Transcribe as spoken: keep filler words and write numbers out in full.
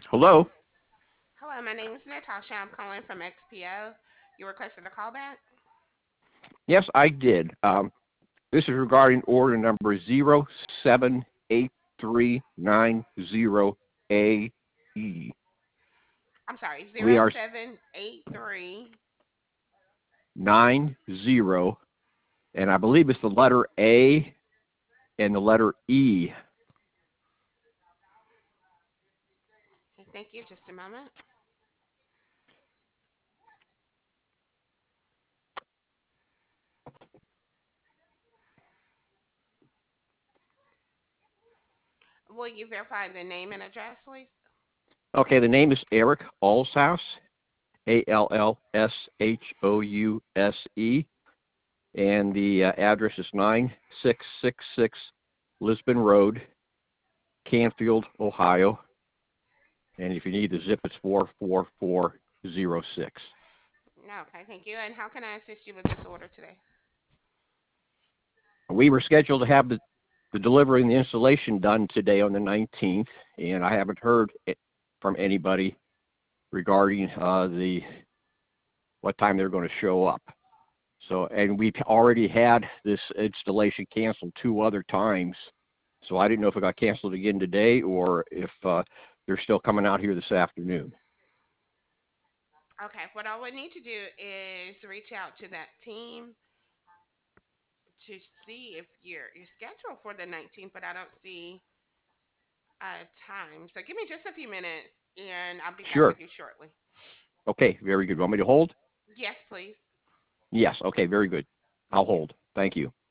Hello? Hello, my name is Natasha. I'm calling from X P O. You requested a callback? Yes, I did. Um, this is regarding order number zero seven eight three nine zero A E. I'm sorry, We zero are seven eight three. nine zero, and I believe it's the letter A and the letter E. Okay, thank you. Just a moment. Will you verify the name and address, please? Okay, the name is Eric Allshouse, A L L S H O U S E, and the uh, address is nine six six six Lisbon Road, Canfield, Ohio. And if you need the zip, it's four four four zero six. No, okay, thank you. And how can I assist you with this order today? We were scheduled to have the, the delivery and the installation done today on the nineteenth, and I haven't heard it from anybody regarding uh, the what time they're going to show up. So, and we've already had this installation canceled two other times. So I didn't know if it got canceled again today or if uh, they're still coming out here this afternoon. Okay, what I would need to do is reach out to that team to see if you're you're scheduled for the nineteenth, but I don't see a time. So give me just a few minutes, and I'll be back Sure. with you shortly. Okay, very good. Want me to hold? Yes, please. Yes. Okay, very good. I'll Thank you. hold. Thank you.